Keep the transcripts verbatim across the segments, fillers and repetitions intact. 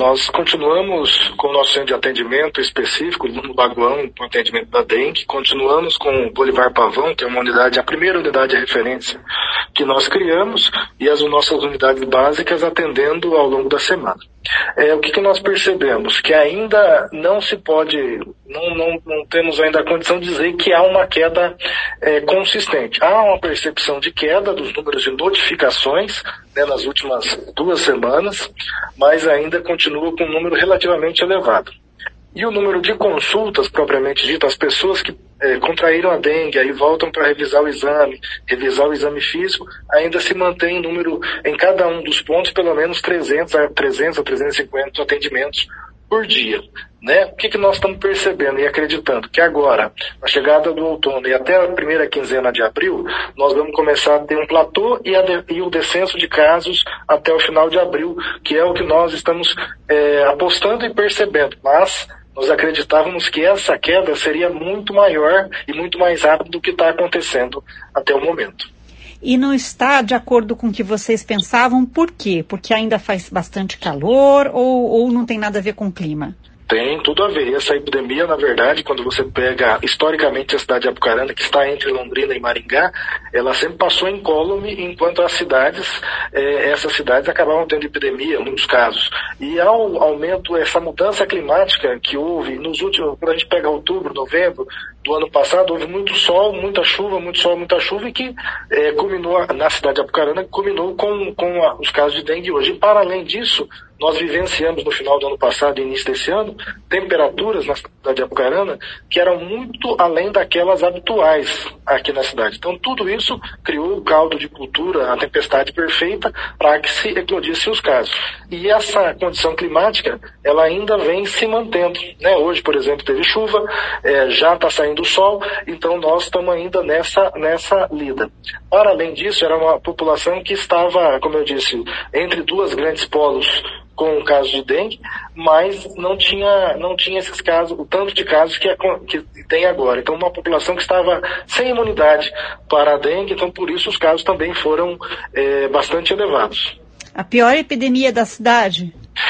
Nós continuamos com o nosso centro de atendimento específico no Lagoão, com atendimento da dengue. Continuamos com o Bolivar Pavão, que é uma unidade, a primeira unidade de referência que nós criamos, e as nossas unidades básicas atendendo ao longo da semana. É, o que, que nós percebemos? Que ainda não se pode, não, não, não temos ainda a condição de dizer que há uma queda é, consistente. Há uma percepção de queda dos números de notificações, né, nas últimas duas semanas, mas ainda continua com um número relativamente elevado. E o número de consultas, propriamente dito, as pessoas que é, contraíram a dengue, aí voltam para revisar o exame, revisar o exame físico, ainda se mantém número, em cada um dos pontos, pelo menos trezentos a trezentos a trezentos e cinquenta atendimentos por dia. Né? O que, que nós estamos percebendo e acreditando? Que agora, na chegada do outono e até a primeira quinzena de abril, nós vamos começar a ter um platô e, a de, e o descenso de casos até o final de abril, que é o que nós estamos é, apostando e percebendo. Mas nós acreditávamos que essa queda seria muito maior e muito mais rápida do que está acontecendo até o momento. E não está de acordo com o que vocês pensavam, por quê? Porque ainda faz bastante calor ou, ou não tem nada a ver com o clima? Tem tudo a ver. Essa epidemia, na verdade, quando você pega historicamente a cidade de Apucarana, que está entre Londrina e Maringá, ela sempre passou incólume, enquanto as cidades, eh, essas cidades acabavam tendo epidemia, em muitos casos. E ao aumento, essa mudança climática que houve nos últimos, quando a gente pega outubro, novembro do ano passado, houve muito sol, muita chuva, muito sol, muita chuva, e que eh, culminou na cidade de Apucarana, culminou com, com a, os casos de dengue hoje. E para além disso, nós vivenciamos no final do ano passado e início desse ano temperaturas na cidade de Apucarana que eram muito além daquelas habituais aqui na cidade. Então tudo isso criou o caldo de cultura, a tempestade perfeita para que se eclodissem os casos. E essa condição climática, ela ainda vem se mantendo. Né? Hoje, por exemplo, teve chuva, é, já está saindo o sol, então nós estamos ainda nessa, nessa lida. Para além disso, era uma população que estava, como eu disse, entre duas grandes polos com o caso de dengue, mas não tinha, não tinha esses casos, o tanto de casos que, é, que tem agora. Então, uma população que estava sem imunidade para a dengue, então por isso os casos também foram é, bastante elevados. A pior epidemia da cidade?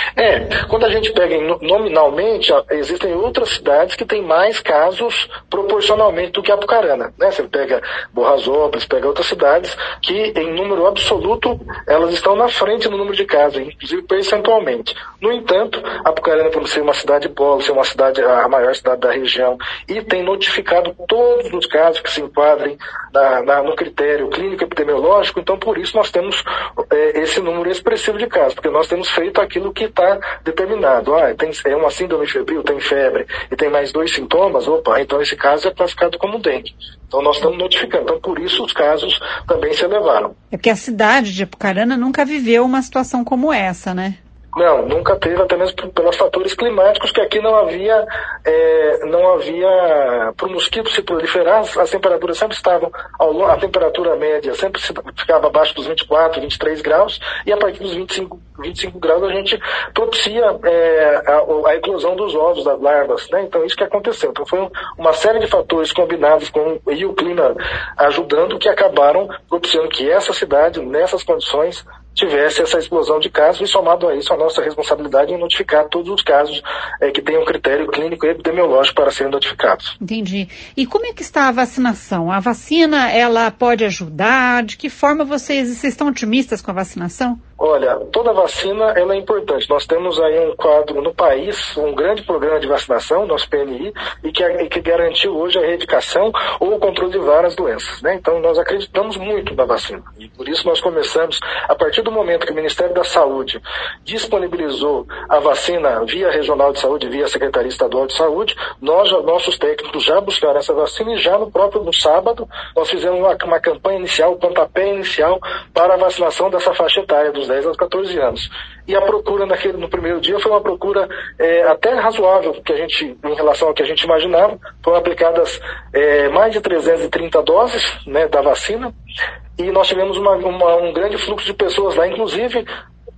É, quando a gente pega nominalmente, existem outras cidades que têm mais casos proporcionalmente do que Apucarana, né? Você pega Borrasópolis, pega outras cidades que, em número absoluto, elas estão na frente no número de casos, inclusive percentualmente. No entanto, Apucarana, por ser uma cidade polo, ser uma cidade, a maior cidade da região, e tem notificado todos os casos que se enquadrem na, na, no critério clínico epidemiológico, então por isso nós temos é, esse número expressivo de casos, porque nós temos feito aquilo que está determinado. Ah, tem, é uma síndrome febril, tem febre e tem mais dois sintomas, opa, então esse caso é classificado como dengue. Então nós estamos notificando. Então por isso os casos também se elevaram. É porque a cidade de Apucarana nunca viveu uma situação como essa, né? Não, nunca teve, até mesmo pelos fatores climáticos, que aqui não havia, é, não havia, para o mosquito se proliferar, as temperaturas sempre estavam, ao, a temperatura média sempre ficava abaixo dos vinte e quatro, vinte e três graus, e a partir dos vinte e cinco, vinte e cinco graus a gente propicia é, a, a eclosão dos ovos, das larvas, né? Então isso que aconteceu. Então foi um, uma série de fatores combinados com e o clima ajudando que acabaram propiciando que essa cidade, nessas condições, tivesse essa explosão de casos, e somado a isso a nossa responsabilidade em notificar todos os casos é, que tenham critério clínico e epidemiológico para serem notificados. Entendi. E como é que está a vacinação? A vacina, ela pode ajudar? De que forma vocês, vocês estão otimistas com a vacinação? Olha, toda vacina ela é importante. Nós temos aí um quadro no país, um grande programa de vacinação, nosso P N I, e que, e que garantiu hoje a erradicação ou o controle de várias doenças, né? Então nós acreditamos muito na vacina. E por isso nós começamos, a partir do momento que o Ministério da Saúde disponibilizou a vacina via Regional de Saúde, via Secretaria Estadual de Saúde, nós, nossos técnicos já buscaram essa vacina, e já no próprio no sábado nós fizemos uma, uma campanha inicial, um pontapé inicial para a vacinação dessa faixa etária dos dez aos catorze anos. E a procura naquele, no primeiro dia foi uma procura é, até razoável, que a gente, em relação ao que a gente imaginava. Foram aplicadas é, mais de trezentas e trinta doses, né, da vacina, e nós tivemos uma, uma, um grande fluxo de pessoas lá, inclusive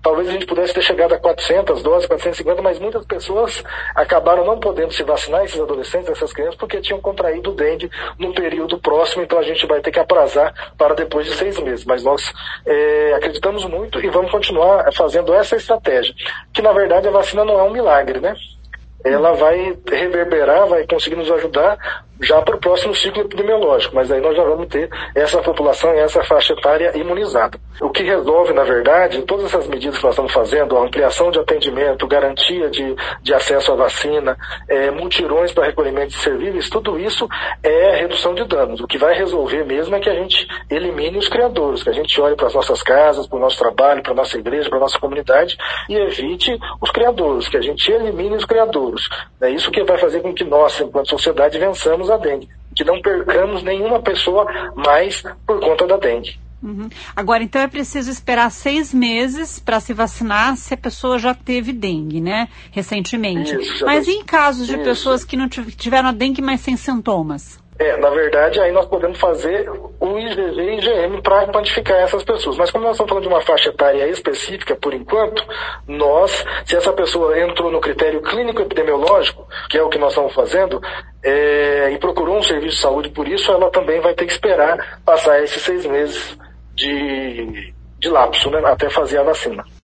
talvez a gente pudesse ter chegado a quatrocentas doses, quatrocentas e cinquenta, mas muitas pessoas acabaram não podendo se vacinar, esses adolescentes, essas crianças, porque tinham contraído dengue no período próximo, então a gente vai ter que aprazar para depois de seis meses. Mas nós é, acreditamos muito e vamos continuar fazendo essa estratégia, que na verdade a vacina não é um milagre, né? Ela vai reverberar, vai conseguir nos ajudar já para o próximo ciclo epidemiológico, mas aí nós já vamos ter essa população e essa faixa etária imunizada. O que resolve, na verdade, todas essas medidas que nós estamos fazendo, a ampliação de atendimento, garantia de, de acesso à vacina, é, mutirões para recolhimento de servíveis, tudo isso é redução de danos. O que vai resolver mesmo é que a gente elimine os criadores, que a gente olhe para as nossas casas, para o nosso trabalho, para a nossa igreja, para a nossa comunidade e evite os criadores, que a gente elimine os criadores. É isso que vai fazer com que nós, enquanto sociedade, vençamos a dengue, que não percamos nenhuma pessoa mais por conta da dengue. Uhum. Agora, então é preciso esperar seis meses para se vacinar se a pessoa já teve dengue, né, recentemente. Isso, mas em casos de isso. pessoas que não tiveram a dengue, mas sem sintomas? É, na verdade, aí nós podemos fazer o I G G e I G M para quantificar essas pessoas. Mas como nós estamos falando de uma faixa etária específica, por enquanto, nós, se essa pessoa entrou no critério clínico epidemiológico, que é o que nós estamos fazendo, é, e procurou um serviço de saúde por isso, ela também vai ter que esperar passar esses seis meses de, de lapso, né, até fazer a vacina.